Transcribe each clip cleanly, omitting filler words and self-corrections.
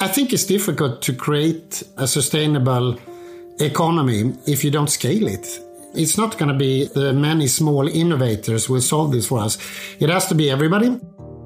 I think it's difficult to create a sustainable economy if you don't scale it. It's not going to be the many small innovators will solve this for us. It has to be everybody.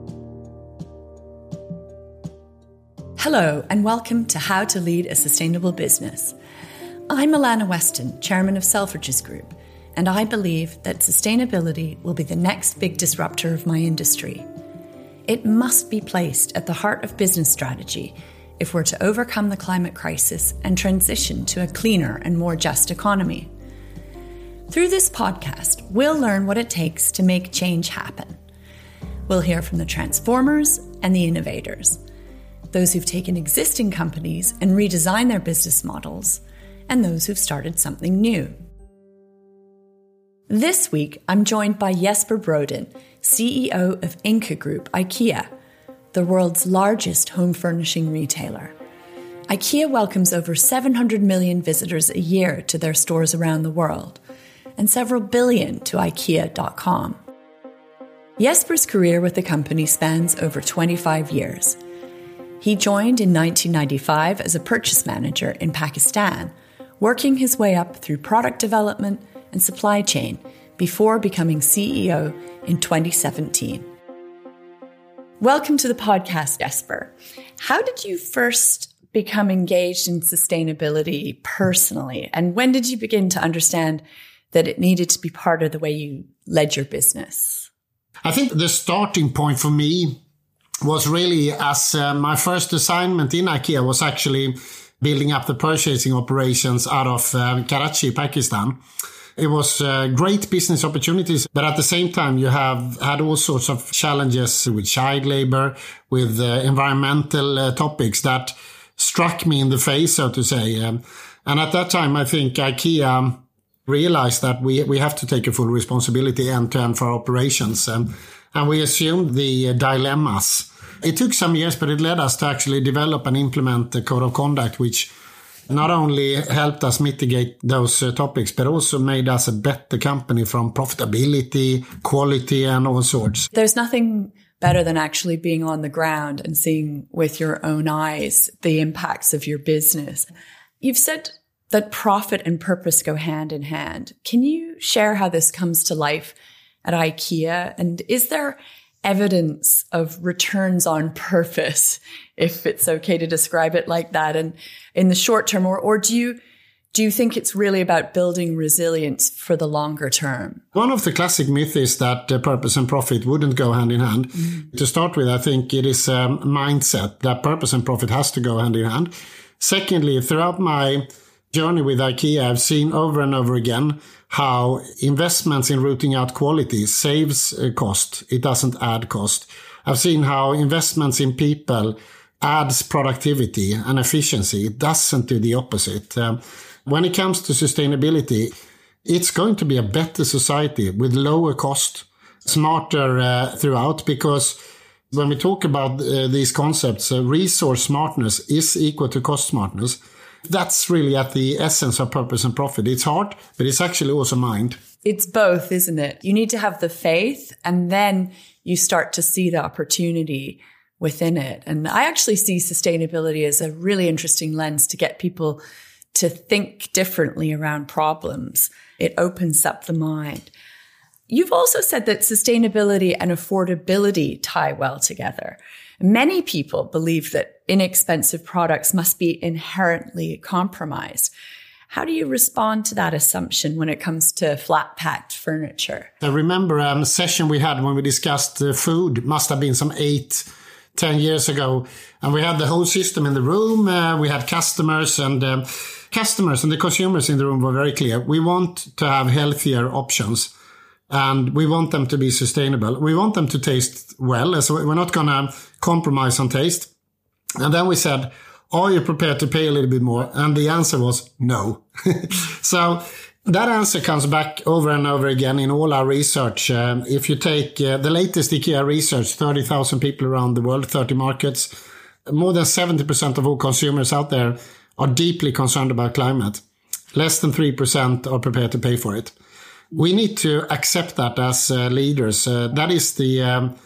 Hello and welcome to How to Lead a Sustainable Business. I'm Alana Weston, Chairman of Selfridges Group, and I believe that sustainability will be the next big disruptor of my industry. It must be placed at the heart of business strategy if we're to overcome the climate crisis and transition to a cleaner and more just economy. Through this podcast, we'll learn what it takes to make change happen. We'll hear from the transformers and the innovators, those who've taken existing companies and redesigned their business models, and those who've started something new. This week, I'm joined by Jesper Brodin, CEO of Ingka Group IKEA, the world's largest home furnishing retailer. IKEA welcomes over 700 million visitors a year to their stores around the world, and several billion to IKEA.com. Jesper's career with the company spans over 25 years. He joined in 1995 as a purchase manager in Pakistan, working his way up through product development and supply chain before becoming CEO in 2017. Welcome to the podcast, Jesper. How did you first become engaged in sustainability personally? And when did you begin to understand that it needed to be part of the way you led your business? I think the starting point for me was really as my first assignment in IKEA was actually building up the purchasing operations out of Karachi, Pakistan. It was great business opportunities, but at the same time, you have had all sorts of challenges with child labor, with environmental topics that struck me in the face, so to say. And at that time, I think IKEA realized that we have to take a full responsibility end-to-end for our operations. And we assumed the dilemmas. It took some years, but it led us to actually develop and implement the code of conduct, which not only helped us mitigate those topics, but also made us a better company from profitability, quality, and all sorts. There's nothing better than actually being on the ground and seeing with your own eyes the impacts of your business. You've said that profit and purpose go hand in hand. Can you share how this comes to life at IKEA? And is there evidence of returns on purpose, if it's okay to describe it like that, and in the short term, or do you think it's really about building resilience for the longer term? One of the classic myths is that purpose and profit wouldn't go hand in hand. Mm-hmm. To start with, I think it is a mindset that purpose and profit has to go hand in hand. Secondly, throughout my journey with IKEA, I've seen over and over again how investments in rooting out quality saves cost. It doesn't add cost. I've seen how investments in people adds productivity and efficiency. It doesn't do the opposite. When it comes to sustainability, it's going to be a better society with lower cost, smarter throughout, because when we talk about these concepts, resource smartness is equal to cost smartness. That's really at the essence of purpose and profit. It's hard, but it's actually also mind. It's both, isn't it? You need to have the faith, and then you start to see the opportunity within it. And I actually see sustainability as a really interesting lens to get people to think differently around problems. It opens up the mind. You've also said that sustainability and affordability tie well together. Many people believe that inexpensive products must be inherently compromised. How do you respond to that assumption when it comes to flat-packed furniture? I remember a session we had when we discussed food. Must have been some 8-10 years ago. And we had the whole system in the room. We had customers and the consumers in the room were very clear. We want to have healthier options. And we want them to be sustainable. We want them to taste well, so we're not going to compromise on taste. And then we said, are you prepared to pay a little bit more? And the answer was no. So that answer comes back over and over again in all our research. If you take the latest IKEA research, 30,000 people around the world, 30 markets, more than 70% of all consumers out there are deeply concerned about climate. Less than 3% are prepared to pay for it. We need to accept that as leaders. That is the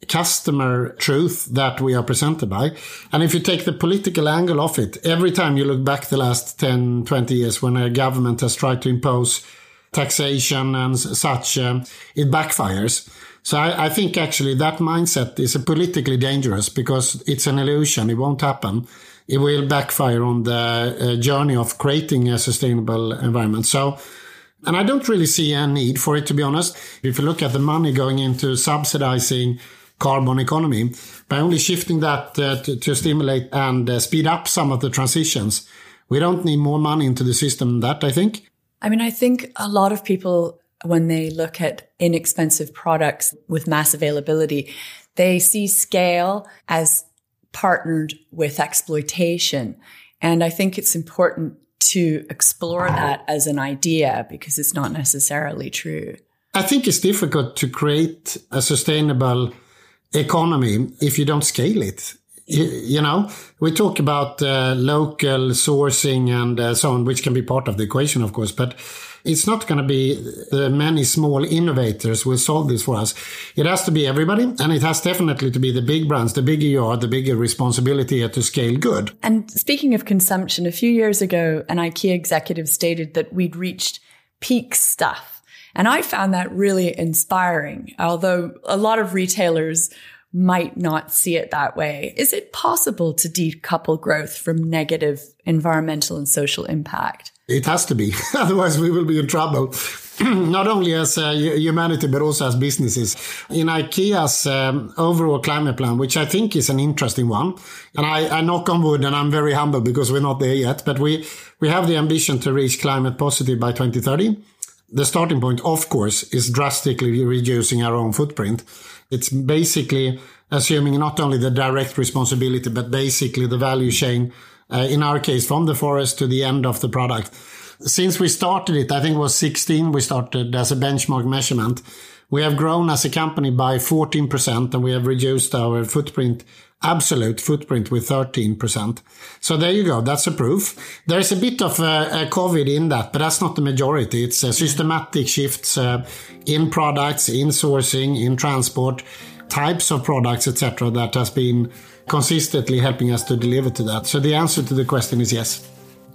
customer truth that we are presented by. And if you take the political angle of it, every time you look back the last 10, 20 years when a government has tried to impose taxation and such, it backfires. So I think actually that mindset is politically dangerous because it's an illusion. It won't happen. It will backfire on the journey of creating a sustainable environment. So, and I don't really see a need for it, to be honest. If you look at the money going into subsidizing carbon economy, by only shifting that to stimulate and speed up some of the transitions, we don't need more money into the system than that, I think. I mean, I think a lot of people, when they look at inexpensive products with mass availability, they see scale as partnered with exploitation. And I think it's important to explore that as an idea because it's not necessarily true. I think it's difficult to create a sustainable economy if you don't scale it. You know, we talk about local sourcing and so on, which can be part of the equation, of course, but it's not going to be many small innovators will solve this for us. It has to be everybody, and it has definitely to be the big brands. The bigger you are, the bigger responsibility to scale good. And speaking of consumption, a few years ago, an IKEA executive stated that we'd reached peak stuff. And I found that really inspiring, although a lot of retailers might not see it that way. Is it possible to decouple growth from negative environmental and social impact? It has to be. Otherwise, we will be in trouble. Not only as humanity, but also as businesses. In IKEA's overall climate plan, which I think is an interesting one, and I knock on wood, and I'm very humble because we're not there yet, but we have the ambition to reach climate positive by 2030. The starting point, of course, is drastically reducing our own footprint. It's basically assuming not only the direct responsibility, but basically the value chain, in our case, from the forest to the end of the product. Since we started it, I think it was 16, we started as a benchmark measurement. We have grown as a company by 14% and we have reduced our footprint, absolute footprint, with 13%. So there you go. That's a proof. There's a bit of a COVID in that, but that's not the majority. It's systematic shifts in products, in sourcing, in transport, types of products, etc., that has been consistently helping us to deliver to that. So the answer to the question is yes.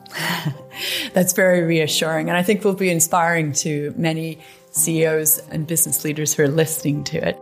That's very reassuring. And I think will be inspiring to many CEOs and business leaders who are listening to it.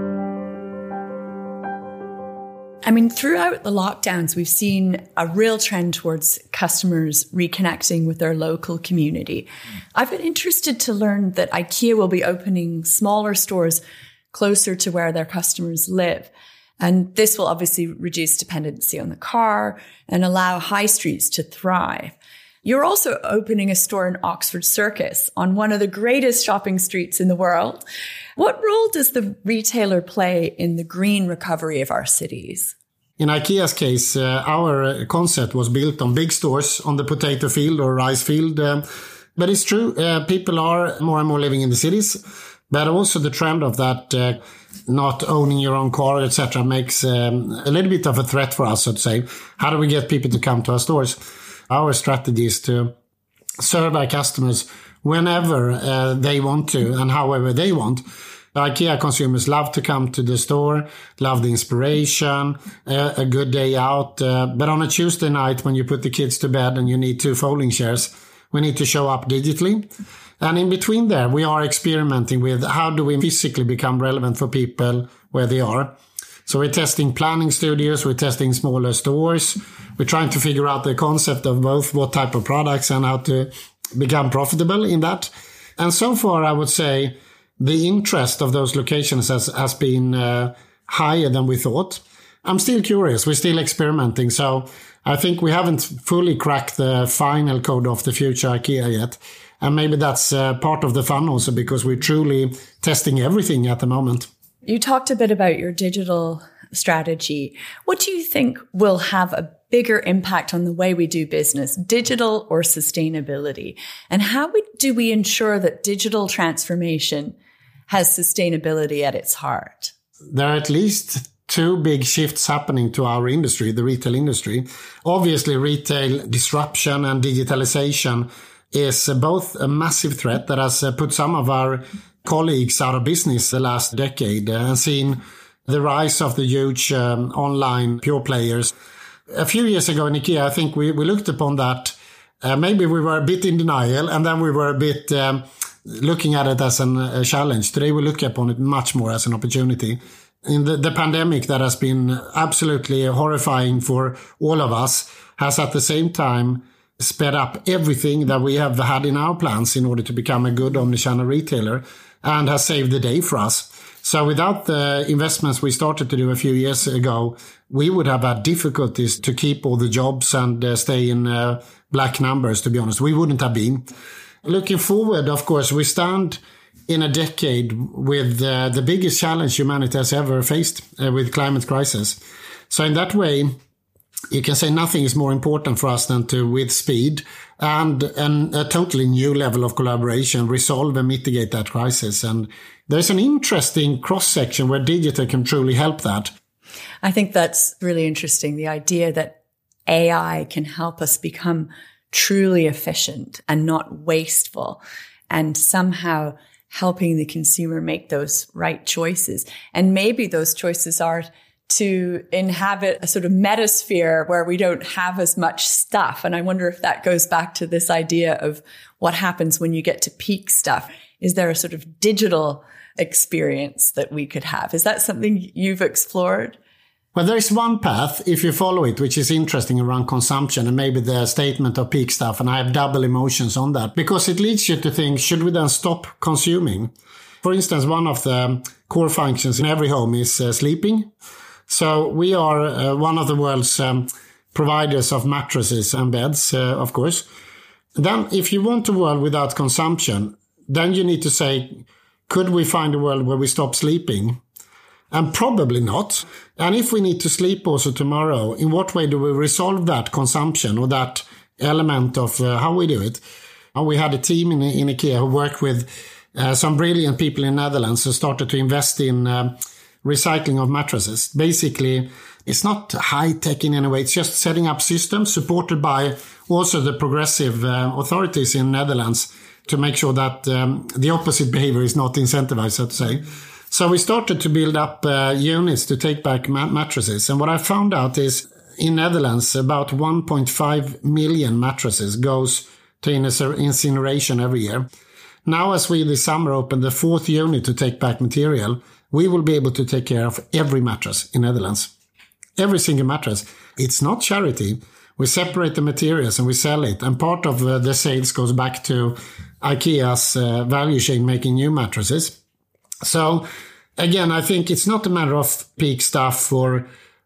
I mean, throughout the lockdowns, we've seen a real trend towards customers reconnecting with their local community. I've been interested to learn that IKEA will be opening smaller stores closer to where their customers live. And this will obviously reduce dependency on the car and allow high streets to thrive. You're also opening a store in Oxford Circus on one of the greatest shopping streets in the world. What role does the retailer play in the green recovery of our cities? In IKEA's case, our concept was built on big stores on the potato field or rice field. But it's true, people are more and more living in the cities. But also the trend of that not owning your own car, etc., makes a little bit of a threat for us, so to say. How do we get people to come to our stores? Our strategy is to serve our customers whenever they want to and however they want. IKEA consumers love to come to the store, love the inspiration, a good day out. But on a Tuesday night when you put the kids to bed and you need 2 folding chairs, we need to show up digitally. And in between there, we are experimenting with how do we physically become relevant for people where they are. So we're testing planning studios, we're testing smaller stores. We're trying to figure out the concept of both what type of products and how to become profitable in that. And so far, I would say the interest of those locations has been higher than we thought. I'm still curious. We're still experimenting. So I think we haven't fully cracked the final code of the future IKEA yet. And maybe that's part of the fun also because we're truly testing everything at the moment. You talked a bit about your digital strategy. What do you think will have a bigger impact on the way we do business, digital or sustainability? And how do we ensure that digital transformation has sustainability at its heart? There are at least 2 big shifts happening to our industry, the retail industry. Obviously, retail disruption and digitalization is both a massive threat that has put some of our colleagues out of business the last decade and seen the rise of the huge online pure players. A few years ago in IKEA, I think we looked upon that. Maybe we were a bit in denial, and then we were a bit looking at it as a challenge. Today we look upon it much more as an opportunity. In the pandemic that has been absolutely horrifying for all of us has at the same time sped up everything that we have had in our plans in order to become a good omnichannel retailer, and has saved the day for us. So without the investments we started to do a few years ago, we would have had difficulties to keep all the jobs and stay in black numbers, to be honest. We wouldn't have been. Looking forward, of course, we stand in a decade with the biggest challenge humanity has ever faced with climate crisis. So in that way, you can say nothing is more important for us than to, with speed and a totally new level of collaboration, resolve and mitigate that crisis. And there's an interesting cross-section where digital can truly help that. I think that's really interesting. The idea that AI can help us become truly efficient and not wasteful, and somehow helping the consumer make those right choices. And maybe those choices are to inhabit a sort of metasphere where we don't have as much stuff. And I wonder if that goes back to this idea of what happens when you get to peak stuff. Is there a sort of digital experience that we could have? Is that something you've explored? Well, there is one path, if you follow it, which is interesting around consumption and maybe the statement of peak stuff. And I have double emotions on that because it leads you to think, should we then stop consuming? For instance, one of the core functions in every home is sleeping. So we are one of the world's providers of mattresses and beds, of course. Then if you want a world without consumption, then you need to say, could we find a world where we stop sleeping? And probably not. And if we need to sleep also tomorrow, in what way do we resolve that consumption or that element of how we do it? And we had a team in IKEA who worked with some brilliant people in the Netherlands who started to invest in recycling of mattresses. Basically, it's not high-tech in any way. It's just setting up systems supported by also the progressive authorities in the Netherlands to make sure that the opposite behavior is not incentivized, so to say. So we started to build up units to take back mattresses. And what I found out is in Netherlands, about 1.5 million mattresses goes to incineration every year. Now, as we this summer open the fourth unit to take back material, we will be able to take care of every mattress in Netherlands. Every single mattress. It's not charity. We separate the materials and we sell it. And part of the sales goes back to IKEA's value chain making new mattresses. So again, I think it's not a matter of peak stuff or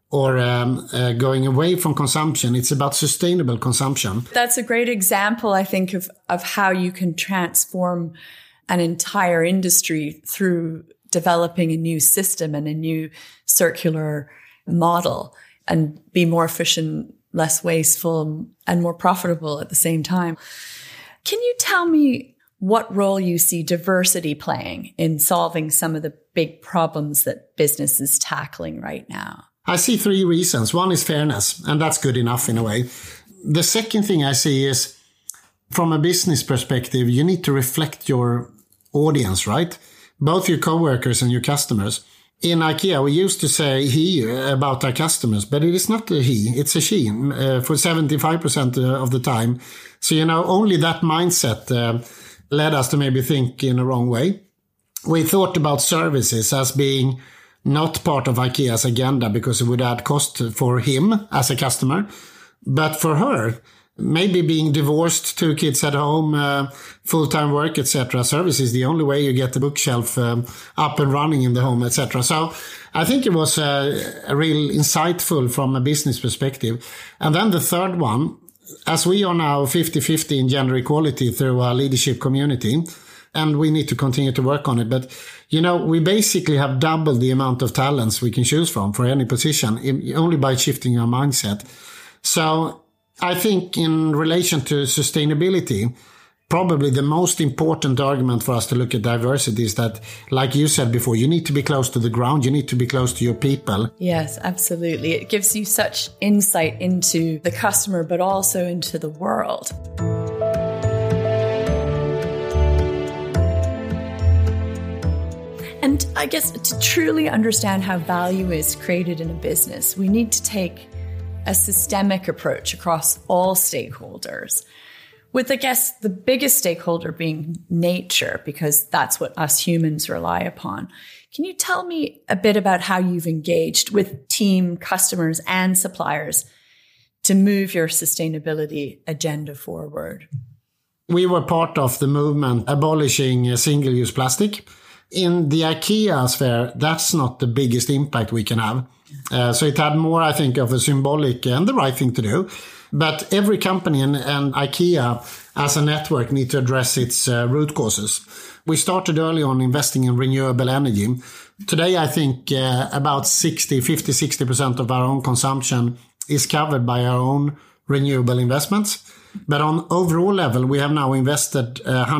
going away from consumption. It's about sustainable consumption. That's a great example, I think, of how you can transform an entire industry through developing a new system and a new circular model and be more efficient, less wasteful, and more profitable at the same time. Can you tell me what role you see diversity playing in solving some of the big problems that business is tackling right now? I see three reasons. One is fairness, and that's good enough in a way. The second thing I see is, from a business perspective, you need to reflect your audience, right? Both your coworkers and your customers. In IKEA, we used to say he about our customers, but it is not a he, it's a she for 75% of the time. So, only that mindset led us to maybe think in a wrong way. We thought about services as being not part of IKEA's agenda because it would add cost for him as a customer. But for her, maybe being divorced, 2 kids at home, full-time work, etc. Service is the only way you get the bookshelf up and running in the home, etc. So I think it was a real insightful from a business perspective. And then the third one, as we are now 50-50 in gender equality through our leadership community, and we need to continue to work on it. But, we basically have doubled the amount of talents we can choose from for any position only by shifting our mindset. So I think in relation to sustainability, probably the most important argument for us to look at diversity is that, like you said before, you need to be close to the ground. You need to be close to your people. Yes, absolutely. It gives you such insight into the customer, but also into the world. And And I guess to truly understand how value is created in a business, we need to take a systemic approach across all stakeholders, with, I guess, the biggest stakeholder being nature, because that's what us humans rely upon. Can you tell me a bit about how you've engaged with team, customers, and suppliers to move your sustainability agenda forward? We were part of the movement abolishing single-use plastic. In the IKEA sphere, that's not the biggest impact we can have. So it had more, I think, of a symbolic and the right thing to do. But every company and IKEA as a network need to address its root causes. We started early on investing in renewable energy. Today, I think about 60% of our own consumption is covered by our own renewable investments. But on overall level, we have now invested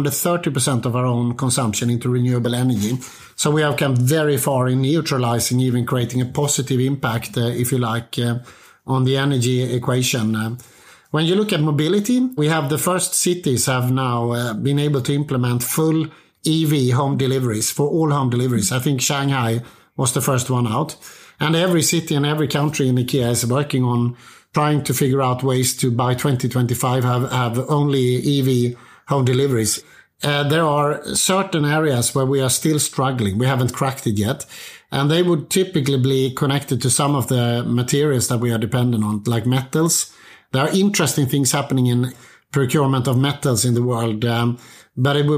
130% of our own consumption into renewable energy. So we have come very far in neutralizing, even creating a positive impact, if you like, on the energy equation. When you look at mobility, we have the first cities have now been able to implement full EV home deliveries for all home deliveries. I think Shanghai was the first one out. And every city and every country in IKEA is working on trying to figure out ways to, by 2025, have only EV home deliveries. There are certain areas where we are still struggling. We haven't cracked it yet. And they would typically be connected to some of the materials that we are dependent on, like metals. There are interesting things happening in procurement of metals in the world, but it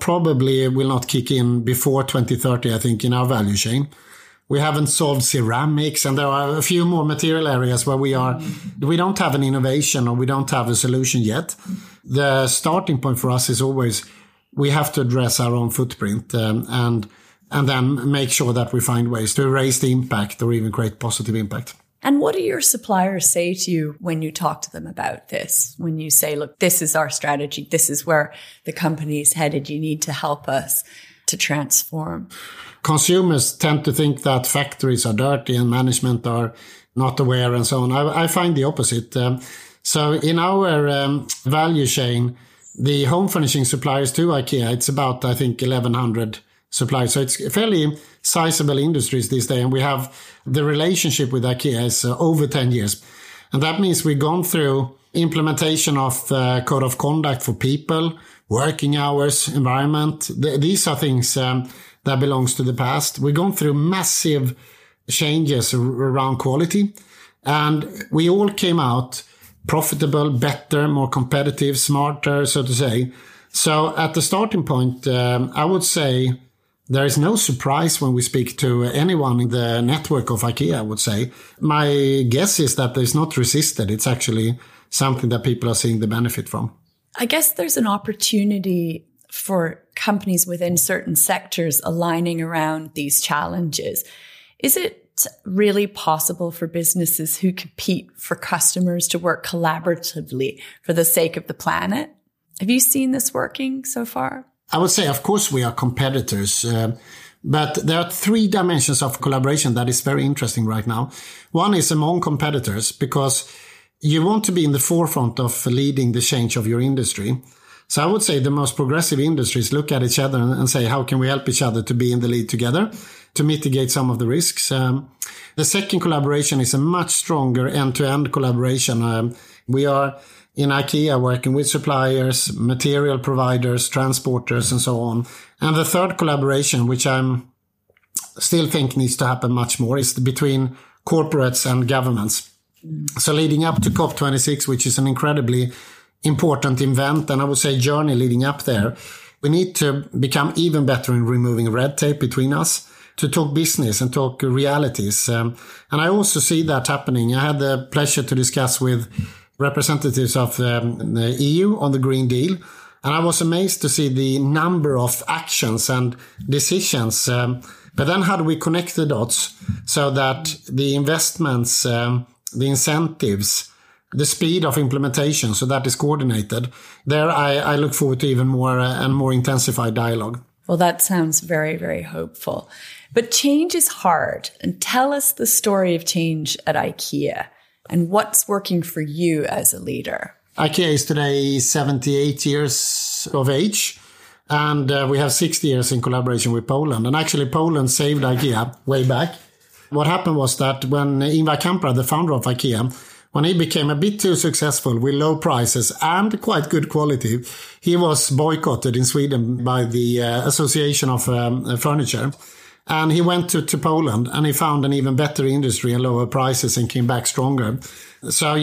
will not kick in before 2030, I think, in our value chain. We haven't solved ceramics, and there are a few more material areas where we don't have an innovation or we don't have a solution yet. The starting point for us is always we have to address our own footprint and then make sure that we find ways to erase the impact or even create positive impact. And what do your suppliers say to you when you talk to them about this? When you say, look, this is our strategy, this is where the company is headed, you need to help us to transform? Consumers tend to think that factories are dirty and management are not aware and so on. I find the opposite. So in our value chain, the home furnishing suppliers to IKEA, it's about, I think, 1,100 suppliers. So it's fairly sizable industries these days. And we have the relationship with IKEA is over 10 years. And that means we've gone through implementation of code of conduct for people, working hours, environment. These are things that belongs to the past. We've gone through massive changes around quality, and we all came out profitable, better, more competitive, smarter, so to say. So at the starting point, I would say there is no surprise when we speak to anyone in the network of IKEA, I would say. My guess is that it's not resisted. It's actually something that people are seeing the benefit from. I guess there's an opportunity for companies within certain sectors aligning around these challenges. Is it really possible for businesses who compete for customers to work collaboratively for the sake of the planet? Have you seen this working so far? I would say, of course, we are competitors, but there are three dimensions of collaboration that is very interesting right now. One is among competitors, because you want to be in the forefront of leading the change of your industry. So I would say the most progressive industries look at each other and say, how can we help each other to be in the lead together to mitigate some of the risks? The second collaboration is a much stronger end-to-end collaboration. We are in IKEA working with suppliers, material providers, transporters, and so on. And the third collaboration, which I'm still think needs to happen much more, is between corporates and governments. So leading up to COP26, which is an incredibly important event, and I would say journey leading up there, we need to become even better in removing red tape between us, to talk business and talk realities. And I also see that happening. I had the pleasure to discuss with representatives of the EU on the Green Deal, and I was amazed to see the number of actions and decisions. But then how do we connect the dots so that the investments, the incentives, the speed of implementation, so that is coordinated? There I look forward to even more and more intensified dialogue. Well, that sounds very, very hopeful. But change is hard. And tell us the story of change at IKEA and what's working for you as a leader. IKEA is today 78 years of age. And we have 60 years in collaboration with Poland. And actually, Poland saved IKEA way back. What happened was that when Ingvar Kamprad, the founder of IKEA, when he became a bit too successful with low prices and quite good quality, he was boycotted in Sweden by the Association of Furniture. And he went to Poland and he found an even better industry and lower prices and came back stronger. So,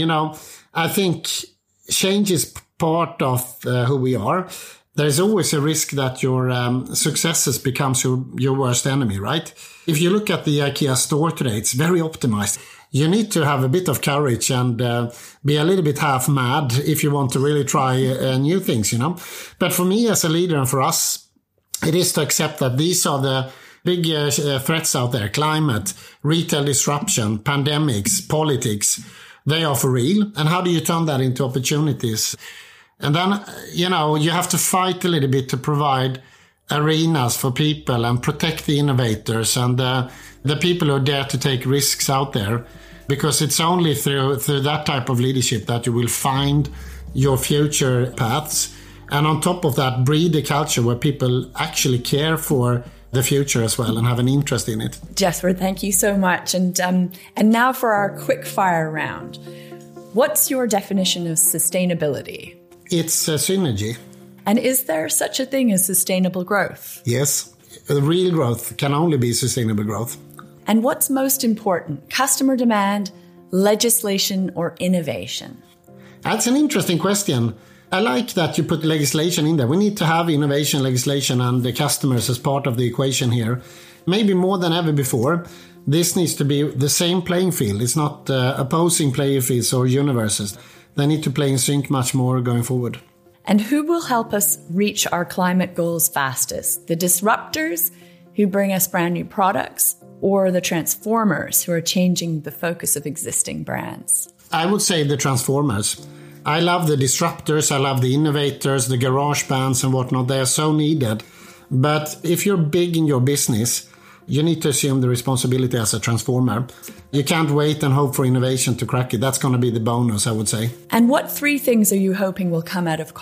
I think change is part of who we are. There's always a risk that your successes becomes your worst enemy, right? If you look at the IKEA store today, it's very optimized. You need to have a bit of courage and be a little bit half mad if you want to really try new things, But for me as a leader and for us, it is to accept that these are the big threats out there: climate, retail disruption, pandemics, politics. They are for real. And how do you turn that into opportunities? And then, you have to fight a little bit to provide arenas for people and protect the innovators and the people who dare to take risks out there. Because it's only through that type of leadership that you will find your future paths. And on top of that, breed a culture where people actually care for the future as well and have an interest in it. Jesper, thank you so much. And now for our quick fire round. What's your definition of sustainability? It's a synergy. And is there such a thing as sustainable growth? Yes. Real growth can only be sustainable growth. And what's most important, customer demand, legislation, or innovation? That's an interesting question. I like that you put legislation in there. We need to have innovation, legislation, and the customers as part of the equation here. Maybe more than ever before, this needs to be the same playing field. It's not opposing playing fields or universes. They need to play in sync much more going forward. And who will help us reach our climate goals fastest? The disruptors who bring us brand new products, or the transformers who are changing the focus of existing brands? I would say the transformers. I love the disruptors, I love the innovators, the garage bands and whatnot. They are so needed. But if you're big in your business, you need to assume the responsibility as a transformer. You can't wait and hope for innovation to crack it. That's going to be the bonus, I would say. And what 3 things are you hoping will come out of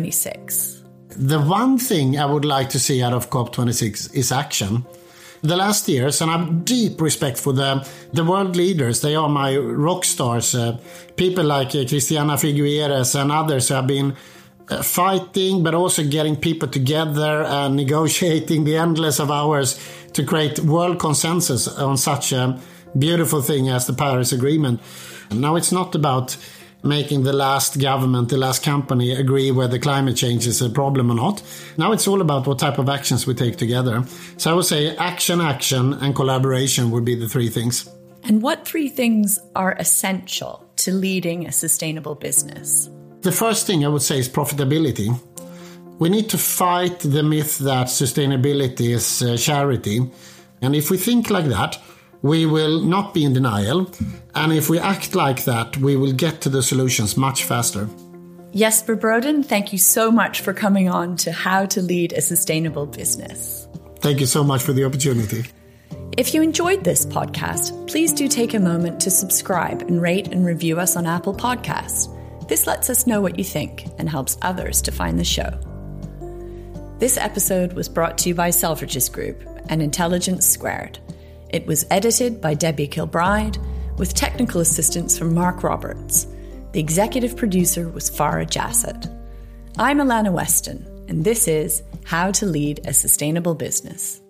COP26? The one thing I would like to see out of COP26 is action. The last years, and I have deep respect for the world leaders. They are my rock stars. People like Christiana Figueres and others who have been fighting, but also getting people together and negotiating the endless of hours to create world consensus on such a beautiful thing as the Paris Agreement. Now, it's not about making the last government, the last company agree whether climate change is a problem or not. Now it's all about what type of actions we take together. So I would say action, and collaboration would be the 3 things. And what 3 things are essential to leading a sustainable business? The first thing I would say is profitability. We need to fight the myth that sustainability is charity. And if we think like that, we will not be in denial. And if we act like that, we will get to the solutions much faster. Jesper Brodin, thank you so much for coming on to How to Lead a Sustainable Business. Thank you so much for the opportunity. If you enjoyed this podcast, please do take a moment to subscribe and rate and review us on Apple Podcasts. This lets us know what you think and helps others to find the show. This episode was brought to you by Selfridges Group and Intelligence Squared. It was edited by Debbie Kilbride, with technical assistance from Mark Roberts. The executive producer was Farah Jassett. I'm Alana Weston, and this is How to Lead a Sustainable Business.